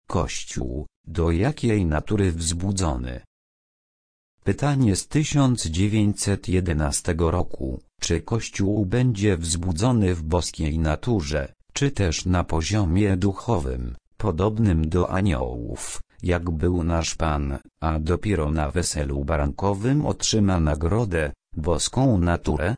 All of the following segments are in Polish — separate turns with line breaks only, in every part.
Kościół, do jakiej natury wzbudzony? Pytanie z 1911 roku. Czy Kościół będzie wzbudzony w boskiej naturze, czy też na poziomie duchowym, podobnym do aniołów, jak był nasz Pan, a dopiero na weselu barankowym otrzyma nagrodę, boską naturę?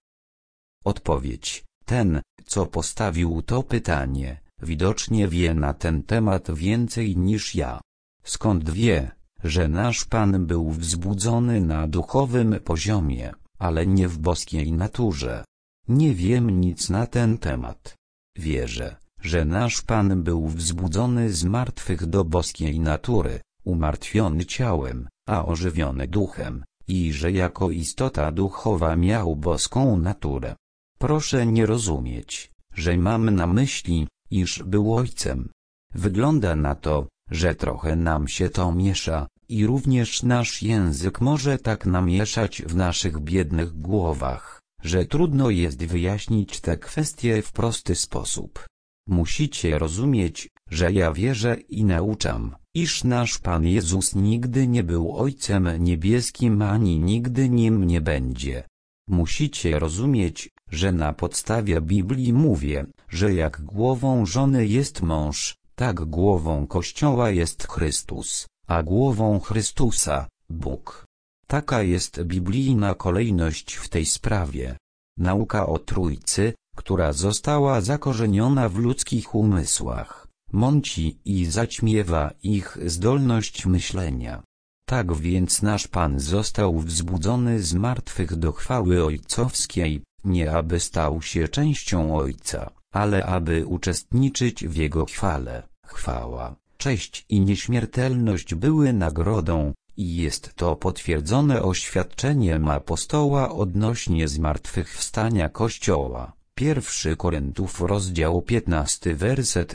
Odpowiedź. Ten, co postawił to pytanie, widocznie wie na ten temat więcej niż ja. Skąd wie, że nasz Pan był wzbudzony na duchowym poziomie, ale nie w boskiej naturze? Nie wiem nic na ten temat. Wierzę, że nasz Pan był wzbudzony z martwych do boskiej natury, umartwiony ciałem, a ożywiony duchem, i że jako istota duchowa miał boską naturę. Proszę nie rozumieć, że mam na myśli, iż był ojcem. Wygląda na to, że trochę nam się to miesza, i również nasz język może tak namieszać w naszych biednych głowach, że trudno jest wyjaśnić te kwestie w prosty sposób. Musicie rozumieć, że ja wierzę i nauczam, iż nasz Pan Jezus nigdy nie był Ojcem Niebieskim ani nigdy nim nie będzie. Musicie rozumieć, że na podstawie Biblii mówię, że jak głową żony jest mąż, tak głową Kościoła jest Chrystus, a głową Chrystusa, Bóg. Taka jest biblijna kolejność w tej sprawie. Nauka o Trójcy, która została zakorzeniona w ludzkich umysłach, mąci i zaćmiewa ich zdolność myślenia. Tak więc nasz Pan został wzbudzony z martwych do chwały ojcowskiej, nie aby stał się częścią Ojca, ale aby uczestniczyć w Jego chwale. Chwała, cześć i nieśmiertelność były nagrodą, i jest to potwierdzone oświadczeniem apostoła odnośnie zmartwychwstania Kościoła. 1 Koryntiów rozdział 15 werset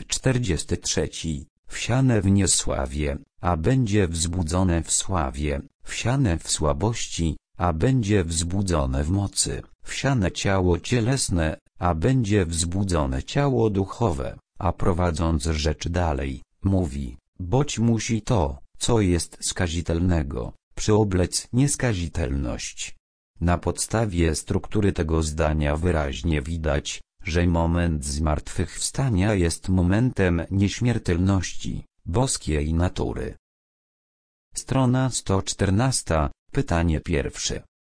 43. Wsiane w niesławie, a będzie wzbudzone w sławie, wsiane w słabości, a będzie wzbudzone w mocy, wsiane ciało cielesne, a będzie wzbudzone ciało duchowe. A prowadząc rzecz dalej, mówi, boć musi to, co jest skazitelnego, przyoblec nieskazitelność. Na podstawie struktury tego zdania wyraźnie widać, że moment zmartwychwstania jest momentem nieśmiertelności, boskiej natury. Strona 114, pytanie pierwsze.